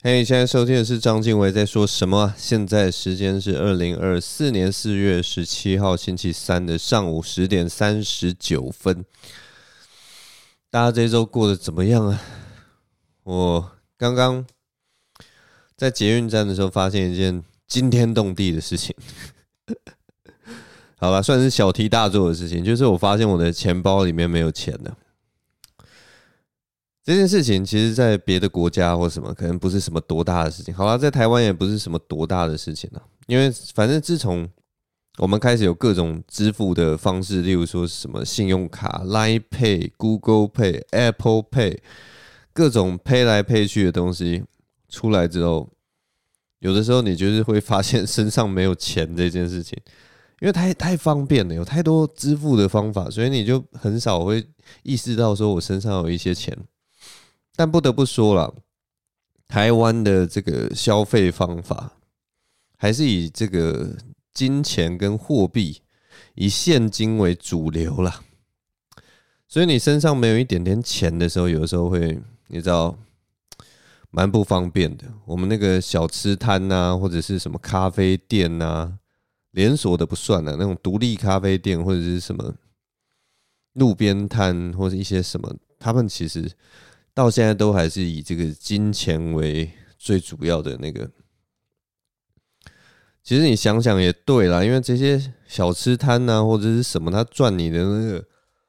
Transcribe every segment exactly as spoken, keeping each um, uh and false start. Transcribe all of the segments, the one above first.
嘿、hey, 现在收听的是张敬伟在说什么、啊、现在时间是二零二四年四月十七号星期三的上午十点三十九分。大家这一周过得怎么样啊？我刚刚在捷运站的时候发现一件惊天动地的事情。好啦，算是小题大做的事情，就是我发现我的钱包里面没有钱了。这件事情其实在别的国家或什么可能不是什么多大的事情，好啦，在台湾也不是什么多大的事情啦，因为反正自从我们开始有各种支付的方式，例如说什么信用卡、Line Pay、Google Pay、Apple Pay， 各种 Pay 来 Pay 去的东西出来之后，有的时候你就是会发现身上没有钱这件事情，因为太太方便了，有太多支付的方法，所以你就很少会意识到说我身上有一些钱。但不得不说啦，台湾的这个消费方法还是以这个金钱跟货币，以现金为主流啦。所以你身上没有一点点钱的时候，有的时候会你知道蛮不方便的。我们那个小吃摊啊，或者是什么咖啡店啊，连锁的不算了，那种独立咖啡店或者是什么路边摊或者一些什么，他们其实到现在都还是以这个金钱为最主要的那个。其实你想想也对啦，因为这些小吃摊啊或者是什么，他赚你的那个，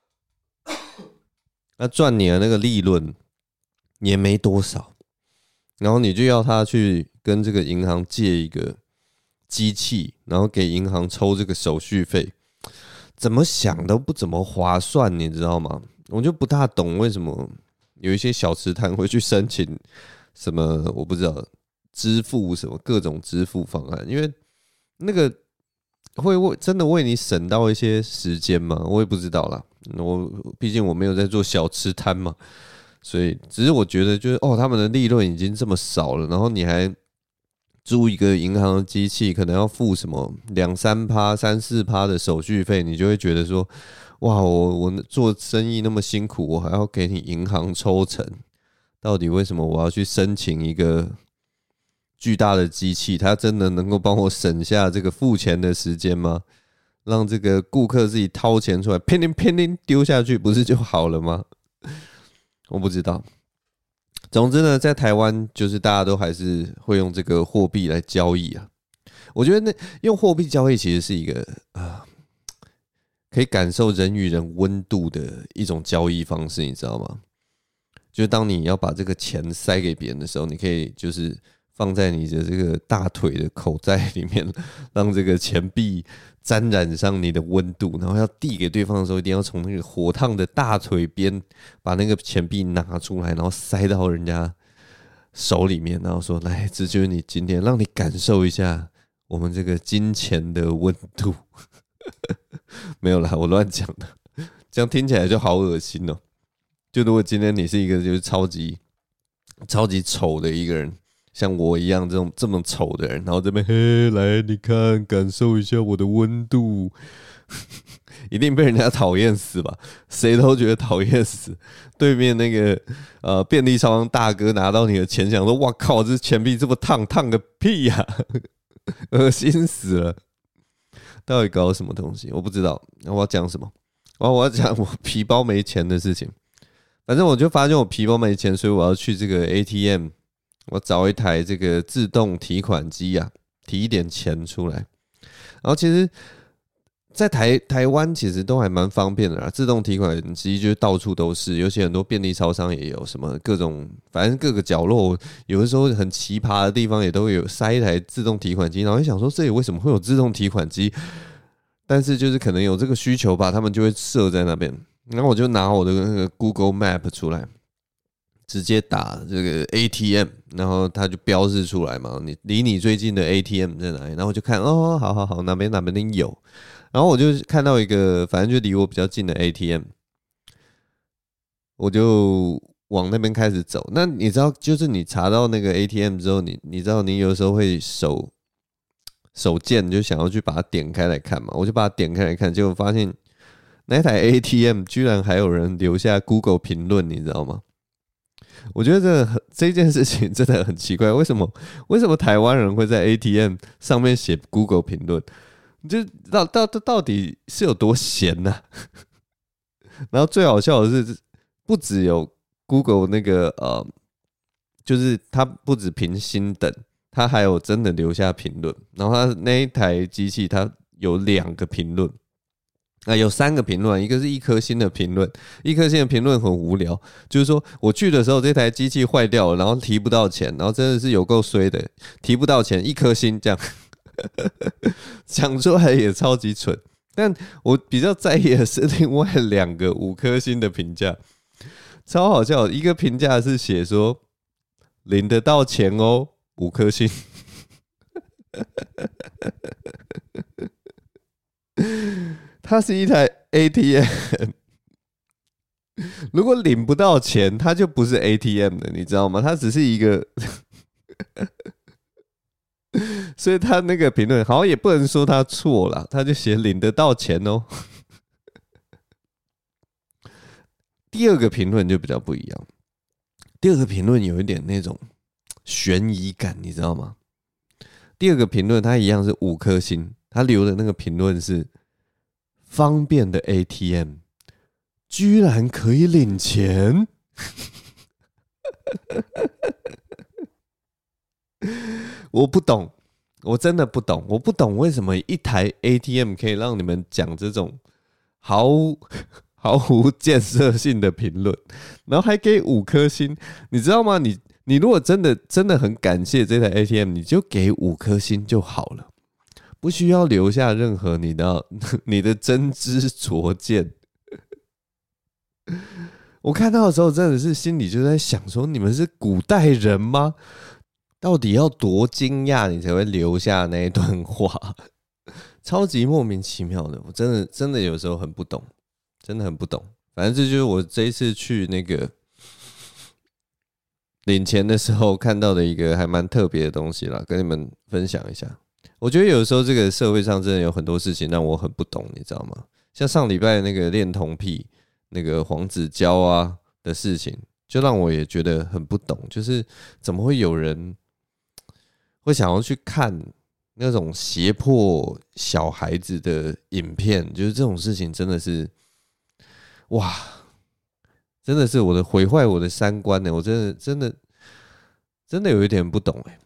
他赚你的那个利润也没多少，然后你就要他去跟这个银行借一个机器，然后给银行抽这个手续费，怎么想都不怎么划算，你知道吗？我就不大懂为什么有一些小吃摊会去申请什么我不知道支付什么各种支付方案，因为那个会为真的为你省到一些时间吗？我也不知道啦。我毕竟我没有在做小吃摊嘛，所以只是我觉得就是哦，他们的利润已经这么少了，然后你还租一个银行的机器，可能要付什么两三趴、三四趴的手续费，你就会觉得说。哇，我我做生意那么辛苦，我还要给你银行抽成，到底为什么我要去申请一个巨大的机器？它真的能够帮我省下这个付钱的时间吗？让这个顾客自己掏钱出来，乒铃乒铃丢下去，不是就好了吗？我不知道。总之呢，在台湾就是大家都还是会用这个货币来交易啊。我觉得那用货币交易其实是一个啊。可以感受人与人温度的一种交易方式，你知道吗？就是当你要把这个钱塞给别人的时候，你可以就是放在你的这个大腿的口袋里面，让这个钱币沾染上你的温度，然后要递给对方的时候，一定要从那个火烫的大腿边把那个钱币拿出来，然后塞到人家手里面，然后说：“来，这就是你今天，让你感受一下我们这个金钱的温度。”没有啦，我乱讲的，这样听起来就好恶心哦、喔。就如果今天你是一个就是超级超级丑的一个人，像我一样这种这么丑的人，然后这边嘿来，你看，感受一下我的温度，一定被人家讨厌死吧？谁都觉得讨厌死。对面那个呃便利超商大哥拿到你的钱，想说：“哇靠，这钱币这么烫，烫个屁呀、啊，恶心死了。”到底搞什么东西？我不知道。我要讲什么？我要讲我皮包没钱的事情。反正我就发现我皮包没钱，所以我要去这个 A T M， 我找一台这个自动提款机啊，提一点钱出来。然后其实，在台台湾其实都还蛮方便的啦，自动提款机就是到处都是，尤其很多便利超商也有，什么各种，反正各个角落，有的时候很奇葩的地方也都会有塞一台自动提款机，然后就想说这里为什么会有自动提款机？但是就是可能有这个需求吧，他们就会设在那边。然后我就拿我的那个 Google Map 出来，直接打这个 A T M， 然后它就标示出来嘛，你离你最近的 A T M 在哪里？然后我就看，哦，好好好，哪边哪边有。然后我就看到一个，反正就离我比较近的 A T M， 我就往那边开始走。那你知道，就是你查到那个 A T M 之后，你你知道你有时候会手手贱，就想要去把它点开来看嘛。我就把它点开来看，结果发现那台 A T M 居然还有人留下 Google 评论，你知道吗？ 我觉得这很这件事情真的很奇怪，为什么为什么台湾人会在 A T M 上面写 Google 评论？就到到到底是有多闲呢、啊？然后最好笑的是，不只有 Google 那个呃，就是它不止评星等，它还有真的留下评论。然后它那一台机器它有两个评论。啊，有三个评论，一个是一颗星的评论，一颗星的评论很无聊，就是说我去的时候这台机器坏掉了，然后提不到钱，然后真的是有够衰的，提不到钱，一颗星这样，讲出来也超级蠢。但我比较在意的是另外两个五颗星的评价，超好笑。一个评价是写说领得到钱哦，五颗星。它是一台 A T M， 如果领不到钱，它就不是 A T M 的，你知道吗？它只是一个，所以他那个评论好像也不能说他错啦，他就写领得到钱哦。第二个评论就比较不一样，第二个评论有一点那种悬疑感，你知道吗？第二个评论它一样是五颗星，他留的那个评论是。方便的 A T M 居然可以领钱，我不懂，我真的不懂，我不懂为什么一台 A T M 可以让你们讲这种毫无毫无建设性的评论，然后还给五颗星，你知道吗？你你如果真的真的很感谢这台 A T M， 你就给五颗星就好了。不需要留下任何你的你的真知灼见。我看到的时候真的是心里就在想说，你们是古代人吗？到底要多惊讶你才会留下那一段话？超级莫名其妙的，我真的真的有时候很不懂，真的很不懂。反正这就是我这一次去那个领钱的时候看到的一个还蛮特别的东西啦，跟你们分享一下。我觉得有时候这个社会上真的有很多事情让我很不懂，你知道吗？像上礼拜那个恋童癖、那个黄子佼啊的事情，就让我也觉得很不懂，就是怎么会有人会想要去看那种胁迫小孩子的影片？就是这种事情真的是，哇，真的是我的毁坏我的三观呢！我真的真的真的有一点不懂哎。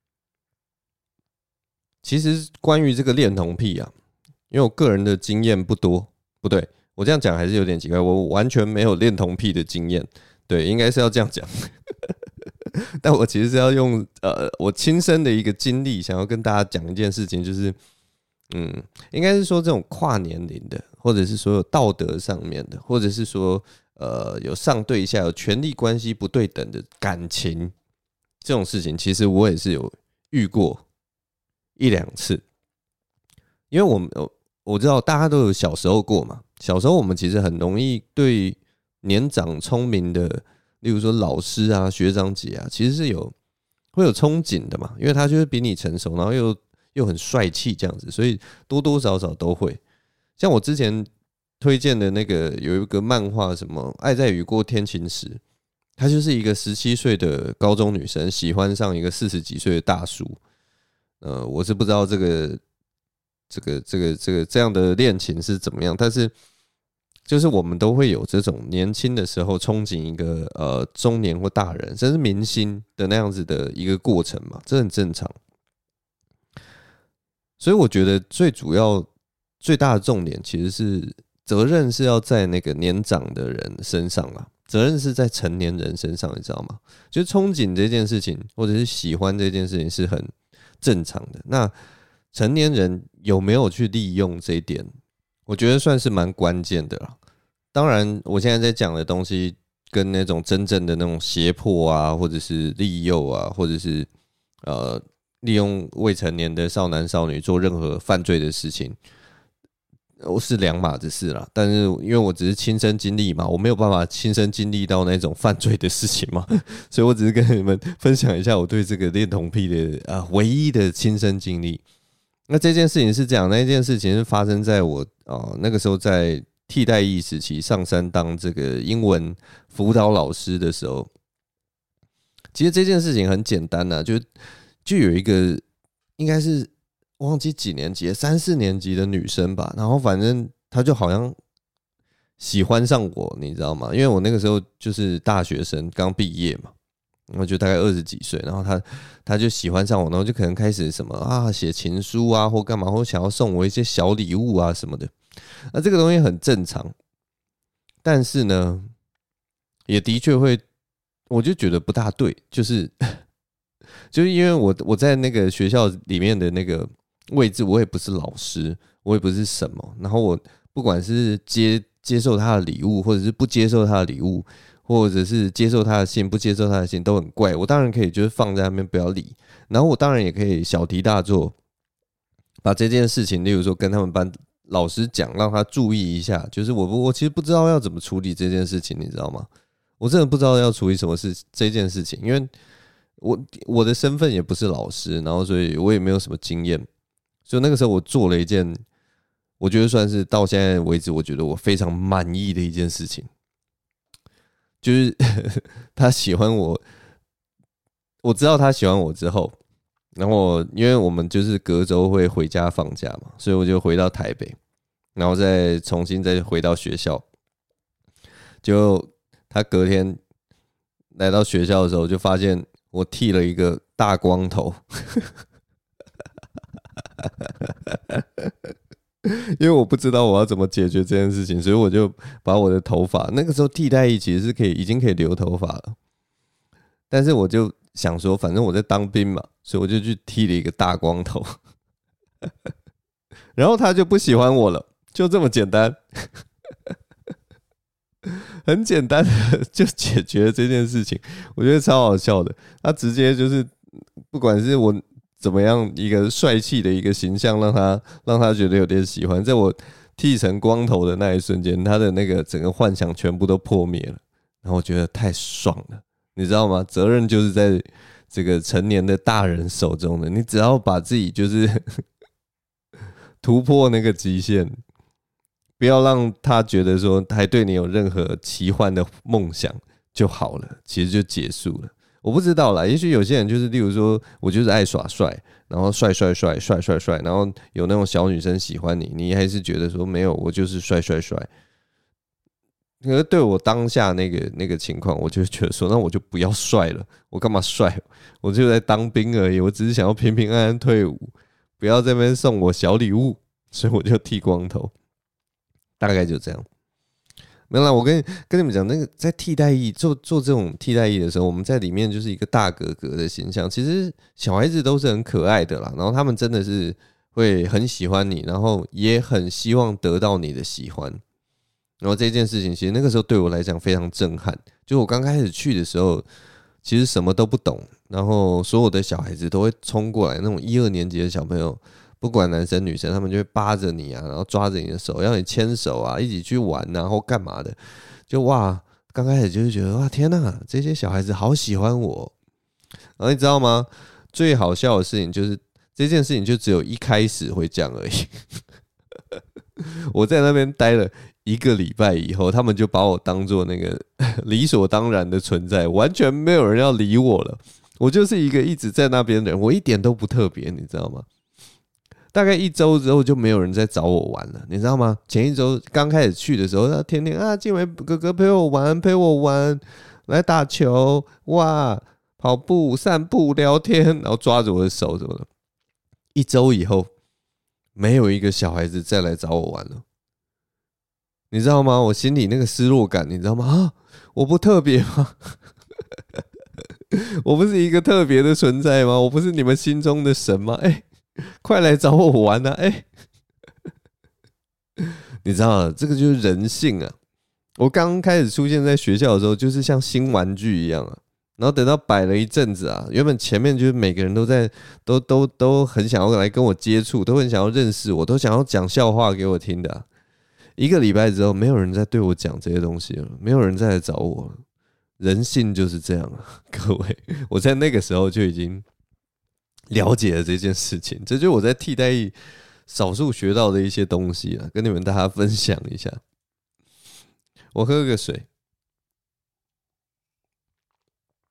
其实关于这个恋童癖啊，因为我个人的经验不多，不对，我这样讲还是有点奇怪，我完全没有恋童癖的经验，对，应该是要这样讲。但我其实是要用呃我亲身的一个经历，想要跟大家讲一件事情，就是嗯，应该是说这种跨年龄的，或者是说有道德上面的，或者是说呃有上对下、有权力关系不对等的感情，这种事情，其实我也是有遇过。一两次，因为我们我知道大家都有小时候过嘛，小时候我们其实很容易对年长聪明的，例如说老师啊、学长姐啊，其实是有会有憧憬的嘛，因为他就是比你成熟，然后又又很帅气这样子，所以多多少少都会。像我之前推荐的那个有一个漫画，什么《爱在雨过天晴时》，她就是一个十七岁的高中女生喜欢上一个四十几岁的大叔。呃，我是不知道这个、这个、这个、这个这样的恋情是怎么样，但是就是我们都会有这种年轻的时候憧憬一个呃中年或大人，甚至明星的那样子的一个过程嘛，这很正常。所以我觉得最主要、最大的重点其实是责任是要在那个年长的人身上啦，责任是在成年人身上，你知道吗？就是憧憬这件事情，或者是喜欢这件事情是很正常的。那成年人有没有去利用这一点，我觉得算是蛮关键的啦。当然，我现在在讲的东西跟那种真正的那种胁迫啊，或者是利诱啊，或者是呃利用未成年的少男少女做任何犯罪的事情，是两码子事啦。但是因为我只是亲身经历嘛，我没有办法亲身经历到那种犯罪的事情嘛，所以我只是跟你们分享一下我对这个恋童癖的、呃、唯一的亲身经历。那这件事情是这样，那件事情是发生在我、呃、那个时候在替代役时期上山当这个英文辅导老师的时候， 其实这件事情很简单啊，就就有一个应该是忘记几年级，三四年级的女生吧，然后反正她就好像喜欢上我，你知道吗？因为我那个时候就是大学生，刚毕业嘛，我就大概二十几岁，然后她她就喜欢上我，然后就可能开始什么啊写情书啊或干嘛，或想要送我一些小礼物啊什么的。那这个东西很正常，但是呢，也的确会，我就觉得不大对，就是就是因为我我在那个学校里面的那个位置，我也不是老师，我也不是什么，然后我不管是接接受他的礼物，或者是不接受他的礼物，或者是接受他的信，不接受他的信，都很怪。我当然可以就是放在那边不要理，然后我当然也可以小题大做，把这件事情，例如说跟他们班老师讲，让他注意一下。就是我我其实不知道要怎么处理这件事情，你知道吗？我真的不知道要处理什么事这件事情，因为我我的身份也不是老师，然后所以我也没有什么经验，所以那个时候我做了一件，我觉得算是到现在为止，我觉得我非常满意的一件事情，就是他喜欢我，我知道他喜欢我之后，然后因为我们就是隔周会回家放假嘛，所以我就回到台北，然后再重新再回到学校，就他隔天来到学校的时候，就发现我剃了一个大光头，因为我不知道我要怎么解决这件事情，所以我就把我的头发，那个时候替代役其实是可以已经可以留头发了，但是我就想说，反正我在当兵嘛，所以我就去剃了一个大光头，然后他就不喜欢我了，就这么简单。很简单的就解决了这件事情，我觉得超好笑的。他直接就是不管是我怎么样一个帅气的一个形象，让他让他觉得有点喜欢，在我剃成光头的那一瞬间，他的那个整个幻想全部都破灭了。然后我觉得太爽了，你知道吗？责任就是在这个成年的大人手中的，你只要把自己就是突破那个极限。不要让他觉得说还对你有任何奇幻的梦想就好了，其实就结束了。我不知道啦，也许有些人就是，例如说，我就是爱耍帅，然后帅帅帅帅帅帅，然后有那种小女生喜欢你，你还是觉得说没有，我就是帅帅帅。可是对我当下那个那个情况，我就觉得说，那我就不要帅了，我干嘛帅？我就在当兵而已，我只是想要平平安安退伍，不要在那边送我小礼物，所以我就剃光头。大概就这样，没有啦。我跟跟你们讲，那个在替代役做做这种替代役的时候，我们在里面就是一个大哥哥的形象。其实小孩子都是很可爱的啦，然后他们真的是会很喜欢你，然后也很希望得到你的喜欢。然后这件事情，其实那个时候对我来讲非常震撼。就我刚开始去的时候，其实什么都不懂，然后所有的小孩子都会冲过来，那种一二年级的小朋友。不管男生女生，他们就会扒着你啊，然后抓着你的手，要你牵手啊，一起去玩啊，或干嘛的。就哇，刚开始就是觉得哇，天哪，这些小孩子好喜欢我。然后你知道吗？最好笑的事情就是这件事情就只有一开始会这样而已。我在那边待了一个礼拜以后，他们就把我当做那个理所当然的存在，完全没有人要理我了。我就是一个一直在那边的人，我一点都不特别，你知道吗？大概一周之后就没有人再找我玩了，你知道吗？前一周刚开始去的时候，他天天啊，静伟哥哥陪我玩，陪我玩，来打球，哇，跑步、散步、聊天，然后抓着我的手什么的。一周以后，没有一个小孩子再来找我玩了，你知道吗？我心里那个失落感，你知道吗？啊，我不特别吗？我不是一个特别的存在吗？我不是你们心中的神吗？哎、欸。快来找我玩啊！哎、欸，你知道这个就是人性啊！我刚开始出现在学校的时候，就是像新玩具一样啊。然后等到摆了一阵子啊，原本前面就是每个人都在，都都都很想要来跟我接触，都很想要认识我，都想要讲笑话给我听的、啊。一个礼拜之后，没有人再对我讲这些东西了，没有人再来找我了。人性就是这样啊，各位！我在那个时候就已经了解了这件事情，这就是我在替代役少数学到的一些东西啊，跟你们大家分享一下。我喝个水。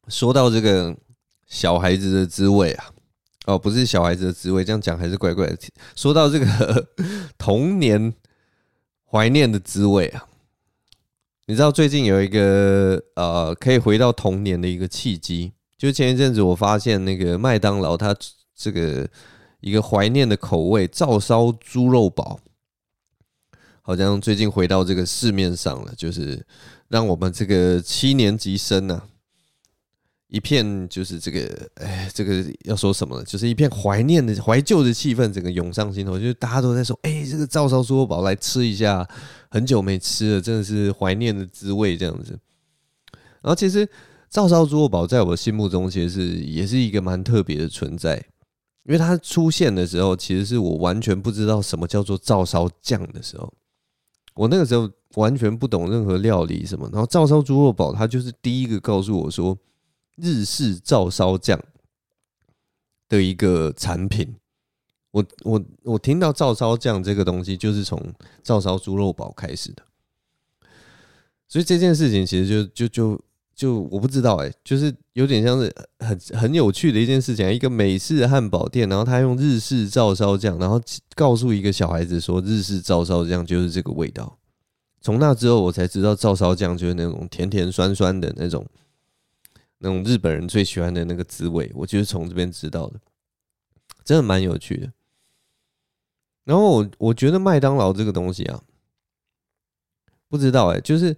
说到这个小孩子的滋味啊，哦，不是小孩子的滋味，这样讲还是怪怪的。说到这个童年怀念的滋味啊，你知道最近有一个呃可以回到童年的一个契机，就前一阵子我发现那个麦当劳它这个一个怀念的口味照烧猪肉堡，好像最近回到这个市面上了，就是让我们这个七年级生啊。一片就是这个，哎，这个要说什么呢？就是一片怀念的、怀旧的气氛，整个涌上心头。就是大家都在说，哎，这个照烧猪肉堡来吃一下，很久没吃了，真的是怀念的滋味这样子。然后其实照烧猪肉堡在我心目中其实是也是一个蛮特别的存在，因为它出现的时候，其实是我完全不知道什么叫做照烧酱的时候。我那个时候完全不懂任何料理什么，然后照烧猪肉堡它就是第一个告诉我说。日式照烧酱的一个产品，我我我听到照烧酱这个东西，就是从照烧猪肉堡开始的，所以这件事情其实就就就就我不知道哎、欸，就是有点像是很很有趣的一件事情，一个美式汉堡店，然后他用日式照烧酱，然后告诉一个小孩子说日式照烧酱就是这个味道。从那之后，我才知道照烧酱就是那种甜甜酸酸的那种。那种日本人最喜欢的那个滋味，我就是从这边知道的，真的蛮有趣的。然后我我觉得麦当劳这个东西啊，不知道哎、欸，就是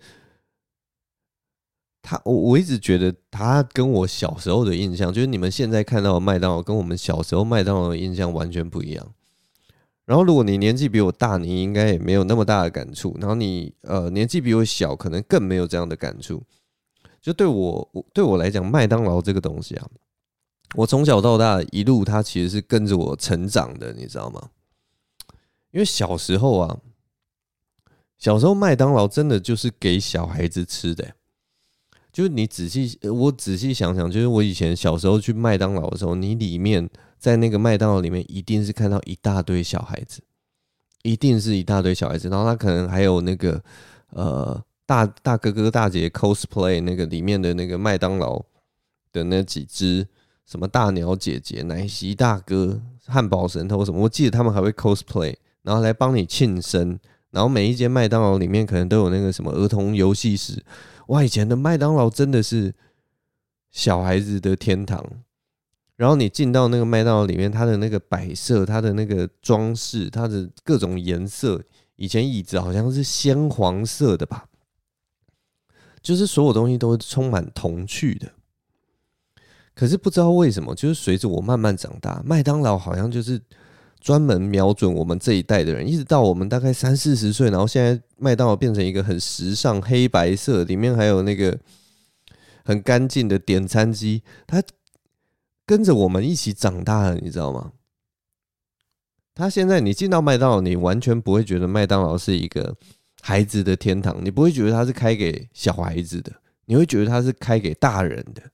他，我我一直觉得他跟我小时候的印象，就是你们现在看到的麦当劳，跟我们小时候麦当劳的印象完全不一样。然后如果你年纪比我大，你应该也没有那么大的感触。然后你呃年纪比我小，可能更没有这样的感触。就对我对我来讲，麦当劳这个东西啊，我从小到大一路它其实是跟着我成长的，你知道吗？因为小时候啊，小时候麦当劳真的就是给小孩子吃的、欸。就是你仔细，我仔细想想，就是我以前小时候去麦当劳的时候，你里面在那个麦当劳里面一定是看到一大堆小孩子，一定是一大堆小孩子，然后他可能还有那个呃。大大哥哥大姐 cosplay 那个里面的那个麦当劳的那几只什么大鸟姐姐、奶昔大哥、汉堡神偷什么，我记得他们还会 cosplay， 然后来帮你庆生。然后每一间麦当劳里面可能都有那个什么儿童游戏室。哇，以前的麦当劳真的是小孩子的天堂。然后你进到那个麦当劳里面，它的那个摆设、它的那个装饰、它的各种颜色，以前椅子好像是鲜黄色的吧。就是所有东西都充满童趣的，可是不知道为什么，就是随着我慢慢长大，麦当劳好像就是专门瞄准我们这一代的人，一直到我们大概三四十岁，然后现在麦当劳变成一个很时尚黑白色，里面还有那个很干净的点餐机，它跟着我们一起长大了，你知道吗？它现在你进到麦当劳，你完全不会觉得麦当劳是一个孩子的天堂，你不会觉得它是开给小孩子的，你会觉得它是开给大人的。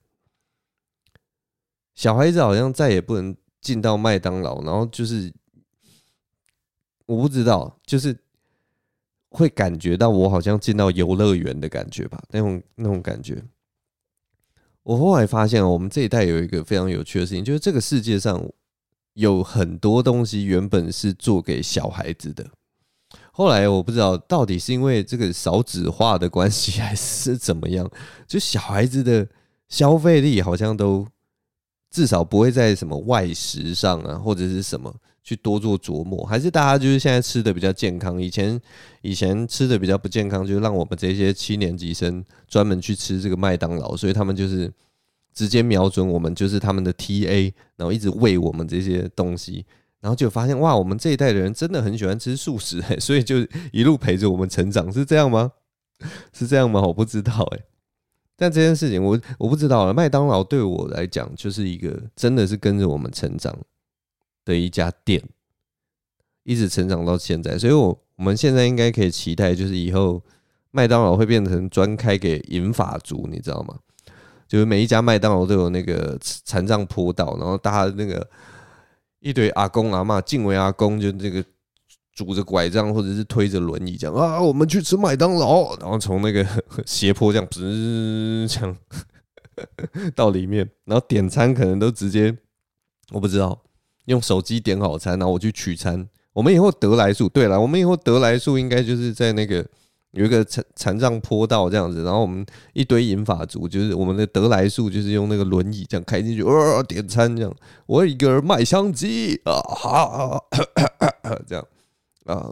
小孩子好像再也不能进到麦当劳，然后就是我不知道，就是会感觉到我好像进到游乐园的感觉吧，那种那种感觉。我后来发现，我们这一代有一个非常有趣的事情，就是这个世界上有很多东西原本是做给小孩子的。后来我不知道到底是因为这个少子化的关系，还是怎么样，就小孩子的消费力好像都至少不会在什么外食上啊，或者是什么去多做琢磨，还是大家就是现在吃的比较健康，以前以前吃的比较不健康，就让我们这些七年级生专门去吃这个麦当劳，所以他们就是直接瞄准我们，就是他们的 T A， 然后一直喂我们这些东西。然后就发现哇，我们这一代的人真的很喜欢吃素食、欸，所以就一路陪着我们成长，是这样吗？是这样吗？我不知道哎、欸。但这件事情我我不知道了。麦当劳对我来讲就是一个真的是跟着我们成长的一家店，一直成长到现在，所以我我们现在应该可以期待，就是以后麦当劳会变成专开给银发族，你知道吗？就是每一家麦当劳都有那个残障坡道，然后大家那个。一堆阿公阿嬷，敬为阿公，就这个拄着拐杖或者是推着轮椅这样啊，我们去吃麦当劳，然后从那个斜坡这样，这样到里面，然后点餐可能都直接我不知道用手机点好餐，然后我去取餐。我们以后得来速，对了，我们以后得来速应该就是在那个有一个残残障坡道这样子，然后我们一堆银发族，就是我们的得来速就是用那个轮椅这样开进去，呃，点餐这样。我一个人卖相机啊，哈，这样啊，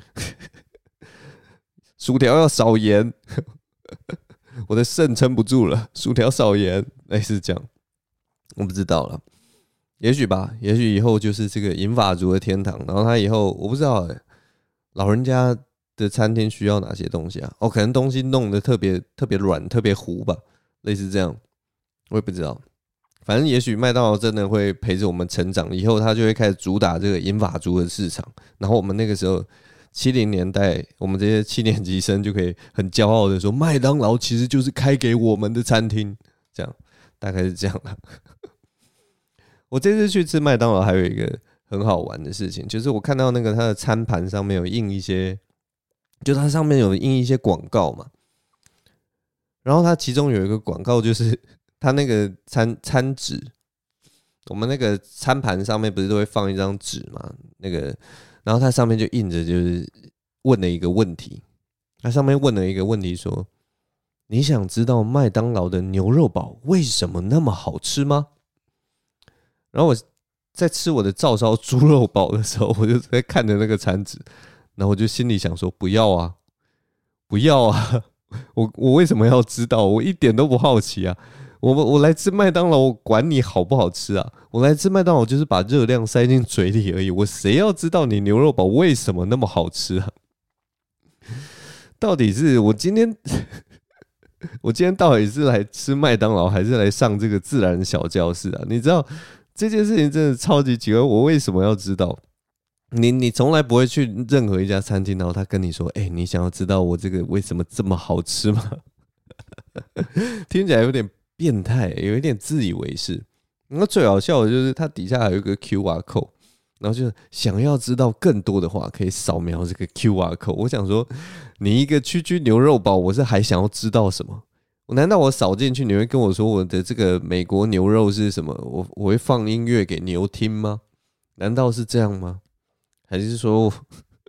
薯条要少盐，我的肾撑不住了，薯条少盐，类似这样，我不知道了。也许吧，也许以后就是这个银发族的天堂。然后他以后我不知道、欸，老人家的餐厅需要哪些东西啊？哦，可能东西弄得特别特别软、特别糊吧，类似这样，我也不知道。反正也许麦当劳真的会陪着我们成长，以后他就会开始主打这个银发族的市场。然后我们那个时候七零年代，我们这些七年级生就可以很骄傲的说，麦当劳其实就是开给我们的餐厅，这样大概是这样了。我这次去吃麦当劳还有一个很好玩的事情，就是我看到那个它的餐盘上面有印一些，就它上面有印一些广告嘛，然后它其中有一个广告就是它那个餐餐纸，我们那个餐盘上面不是都会放一张纸嘛，那个，然后它上面就印着就是问了一个问题，它上面问了一个问题说，你想知道麦当劳的牛肉堡为什么那么好吃吗？然后我在吃我的照烧猪肉堡的时候，我就在看着那个餐纸，然后我就心里想说：不要啊，不要啊！我我为什么要知道？我一点都不好奇啊！我我来吃麦当劳，我管你好不好吃啊！我来吃麦当劳就是把热量塞进嘴里而已，我谁要知道你牛肉堡为什么那么好吃啊？到底是我今天我今天到底是来吃麦当劳，还是来上这个自然小教室啊？你知道？这件事情真的超级奇怪，我为什么要知道？你你从来不会去任何一家餐厅，然后他跟你说：“哎、欸，你想要知道我这个为什么这么好吃吗？”听起来有点变态，有一点自以为是。那最好笑的就是它底下还有一个 Q R code， 然后就想要知道更多的话，可以扫描这个 Q R code。我想说，你一个区区牛肉堡，我是还想要知道什么？难道我扫进去，你会跟我说我的这个美国牛肉是什么？我我会放音乐给牛听吗？难道是这样吗？还是说我，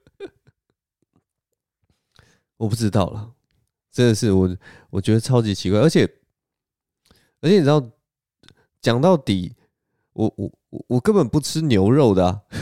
我不知道了？真的是我，我觉得超级奇怪，而且而且你知道，讲到底，我我我我根本不吃牛肉的啊！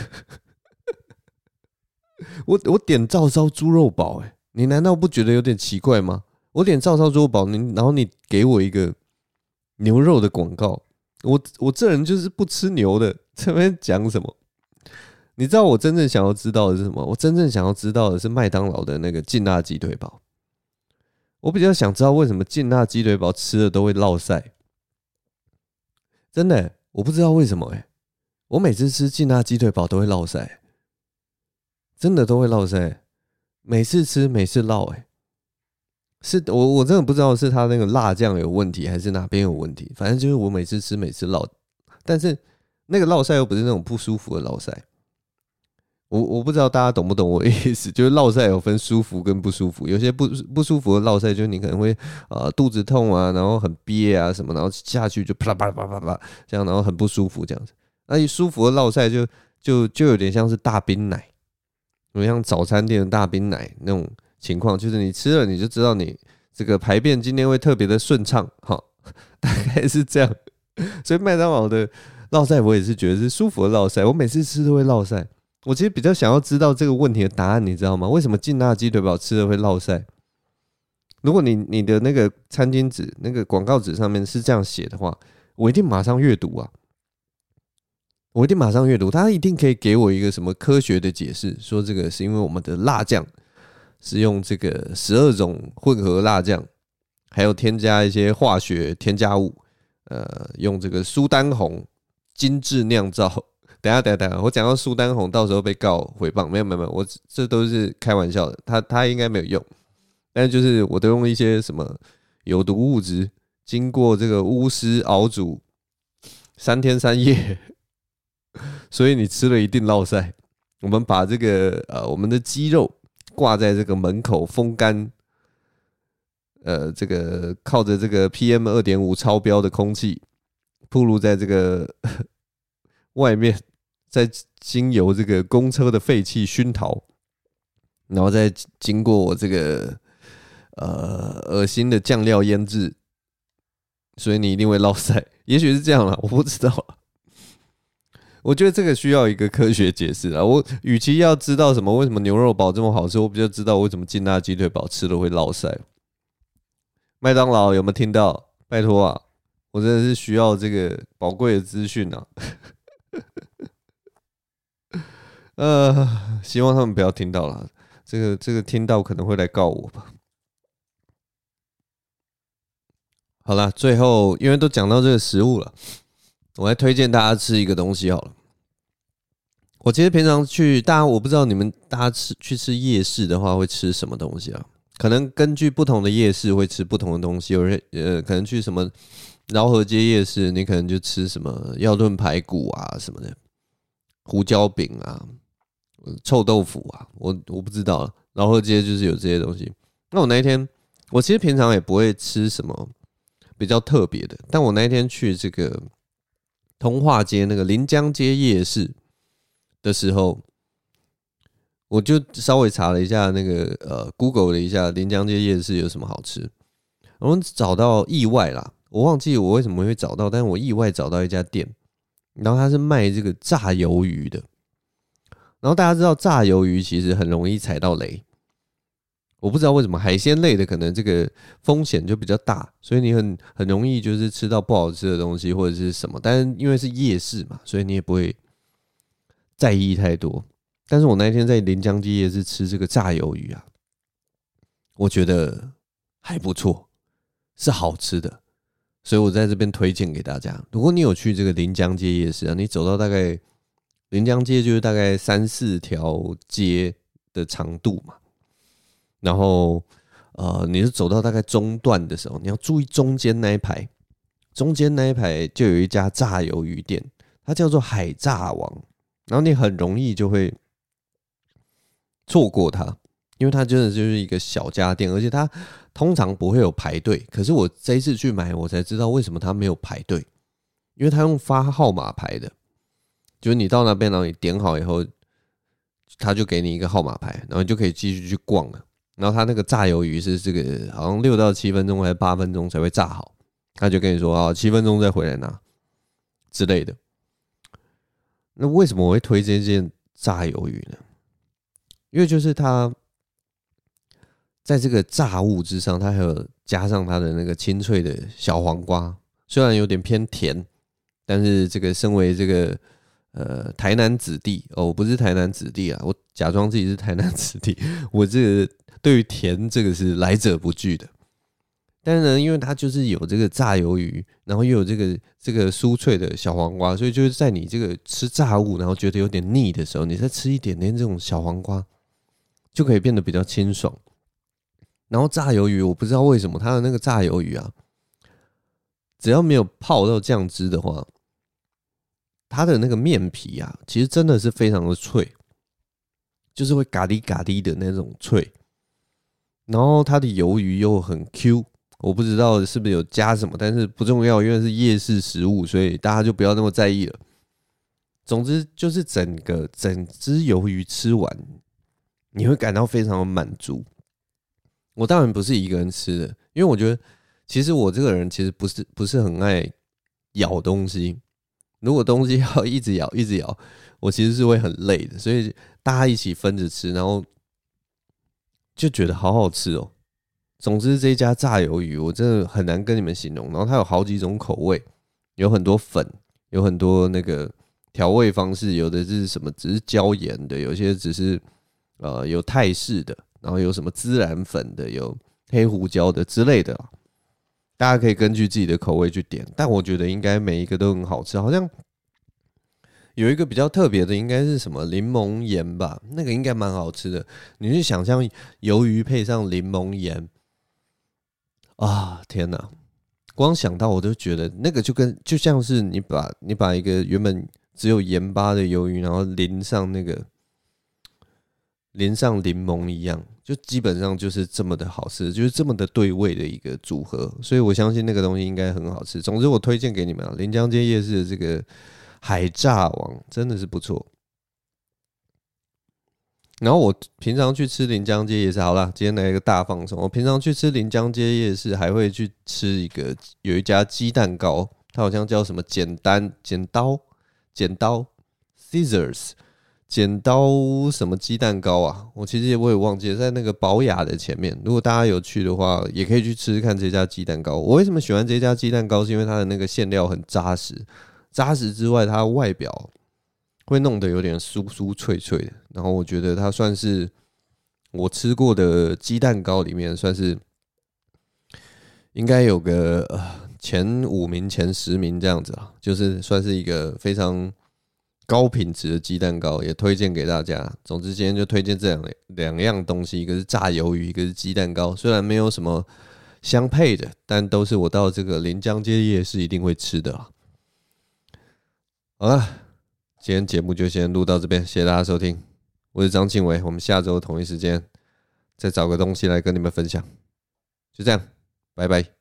我我点照烧猪肉堡，哎，你难道不觉得有点奇怪吗？我点照烧猪肉堡，你然后你给我一个牛肉的广告，我我这人就是不吃牛的，这边讲什么？你知道我真正想要知道的是什么？我真正想要知道的是麦当劳的那个劲辣鸡腿堡。我比较想知道为什么劲辣鸡腿堡吃了都会落腮，真的、欸，我不知道为什么哎、欸，我每次吃劲辣鸡腿堡都会落腮，真的都会落腮，每次吃每次落哎、欸。是我我真的不知道是他那个辣酱有问题，还是哪边有问题。反正就是我每次吃每次落，但是那个落腮又不是那种不舒服的落腮。我我不知道大家懂不懂我的意思，就是落腮有分舒服跟不舒服，有些不不舒服的落腮，就是你可能会呃肚子痛啊，然后很憋啊什么，然后下去就啪啦啪啦啪啦啪啦这样，然后很不舒服这样子。那一舒服的落腮就就就有点像是大冰奶，有点像早餐店的大冰奶那种。情况就是你吃了你就知道你这个排便今天会特别的顺畅，哈，大概是这样。所以麦当劳的落腮我也是觉得是舒服的落腮，我每次吃都会落腮。我其实比较想要知道这个问题的答案，你知道吗？为什么劲辣鸡腿堡吃了会落腮？如果你你的那个餐巾纸、那个广告纸上面是这样写的话，我一定马上阅读啊！我一定马上阅读，他一定可以给我一个什么科学的解释，说这个是因为我们的辣酱。是用这个十二种混合辣酱，还有添加一些化学添加物，呃，用这个苏丹红精致酿造。等一下，等一下，等一下，我讲到苏丹红，到时候被告诽谤，没有，没有，没有，我这都是开玩笑的，他他应该没有用，但是就是我都用一些什么有毒物质，经过这个巫师熬煮三天三夜，所以你吃了一定落腮。我们把这个呃我们的鸡肉。挂在这个门口风干， 呃这个靠着这个 P M 二点五 超标的空气，暴露在这个外面，再经由这个公车的废气熏陶，然后再经过我这个呃恶心的酱料腌制，所以你一定会落腮。也许是这样啦，我不知道啦。我觉得这个需要一个科学解释啦。我与其要知道什么为什么牛肉堡这么好吃，我比较知道为什么劲辣鸡腿堡吃了会落腮。麦当劳有没有听到？拜托啊，我真的是需要这个宝贵的资讯啊。呃，希望他们不要听到啦。这个这个听到可能会来告我吧。好啦，最后因为都讲到这个食物了，我来推荐大家吃一个东西好了。我其实平常去，大家我不知道你们大家吃去吃夜市的话会吃什么东西啊？可能根据不同的夜市会吃不同的东西。有人呃，可能去什么饶河街夜市，你可能就吃什么药炖排骨啊什么的，胡椒饼啊，臭豆腐啊，我我不知道了。饶河街就是有这些东西。那我那一天，我其实平常也不会吃什么比较特别的，但我那一天去这个通化街那个临江街夜市的时候，我就稍微查了一下那个呃 Google 了一下临江街夜市有什么好吃，然后找到意外啦，我忘记我为什么会找到，但是我意外找到一家店，然后它是卖这个炸鱿鱼的。然后大家知道炸鱿鱼其实很容易踩到雷，我不知道为什么海鲜类的可能这个风险就比较大，所以你很很容易就是吃到不好吃的东西或者是什么，但是因为是夜市嘛，所以你也不会在意太多。但是我那天在临江街夜市吃这个炸鱿鱼啊，我觉得还不错，是好吃的，所以我在这边推荐给大家。如果你有去这个临江街夜市啊，你走到大概临江街就是大概三四条街的长度嘛，然后呃，你是走到大概中段的时候，你要注意中间那一排，中间那一排就有一家炸鱿鱼店，它叫做海炸王，然后你很容易就会错过它，因为它真的就是一个小家店，而且它通常不会有排队。可是我这一次去买，我才知道为什么它没有排队，因为它用发号码牌的。就是你到那边，然后你点好以后，他就给你一个号码牌，然后你就可以继续去逛了。然后他那个炸鱿鱼是这个好像六到七分钟还是八分钟才会炸好，他就跟你说啊，七分钟再回来拿之类的。那为什么我会推荐这件炸鱿鱼呢？因为就是它在这个炸物之上，它还有加上它的那个清脆的小黄瓜，虽然有点偏甜，但是这个身为这个呃，台南子弟哦，我不是台南子弟啊，我假装自己是台南子弟。我这个对于甜这个是来者不拒的，但是呢，因为它就是有这个炸鱿鱼，然后又有这个这个酥脆的小黄瓜，所以就是在你这个吃炸物，然后觉得有点腻的时候，你再吃一点点这种小黄瓜，就可以变得比较清爽。然后炸鱿鱼，我不知道为什么它的那个炸鱿鱼啊，只要没有泡到酱汁的话，它的那个面皮啊，其实真的是非常的脆，就是会嘎滴嘎滴的那种脆。然后它的鱿鱼又很 Q， 我不知道是不是有加什么，但是不重要，因为是夜市食物，所以大家就不要那么在意了。总之就是整个整只鱿鱼吃完，你会感到非常的满足。我当然不是一个人吃的，因为我觉得其实我这个人其实不是不是很爱咬东西。如果东西要一直咬一直咬，我其实是会很累的，所以大家一起分着吃，然后就觉得好好吃哦。总之这一家炸鱿鱼我真的很难跟你们形容，然后它有好几种口味，有很多粉，有很多那个调味方式，有的是什么只是椒盐的，有些只是呃有泰式的，然后有什么孜然粉的，有黑胡椒的之类的啦。大家可以根据自己的口味去点，但我觉得应该每一个都很好吃。好像有一个比较特别的，应该是什么柠檬盐吧，那个应该蛮好吃的。你去想象鱿鱼配上柠檬盐啊，天哪！光想到我都觉得那个就跟就像是你把你把一个原本只有盐巴的鱿鱼，然后淋上那个淋上柠檬一样，就基本上就是这么的好吃，就是这么的对味的一个组合，所以我相信那个东西应该很好吃。总之，我推荐给你们啊，临江街夜市的这个海炸王真的是不错。然后我平常去吃临江街夜市，好啦，今天来一个大放松。我平常去吃临江街夜市，还会去吃一个有一家鸡蛋糕，它好像叫什么剪单剪刀剪刀 scissors 剪刀什么鸡蛋糕啊？我其实也我也忘记了，在那个宝雅的前面。如果大家有去的话，也可以去吃吃看这家鸡蛋糕。我为什么喜欢这家鸡蛋糕？是因为它的那个馅料很扎实，扎实之外，它外表会弄得有点酥酥脆脆的，然后我觉得它算是我吃过的鸡蛋糕里面算是应该有个、呃、前五名、前十名这样子啊，就是算是一个非常高品质的鸡蛋糕，也推荐给大家。总之今天就推荐这两两样东西，一个是炸鱿鱼，一个是鸡蛋糕。虽然没有什么相配的，但都是我到这个临江街夜市一定会吃的啊。好了。今天节目就先录到这边，谢谢大家收听，我是张庆伟，我们下周同一时间再找个东西来跟你们分享，就这样，拜拜。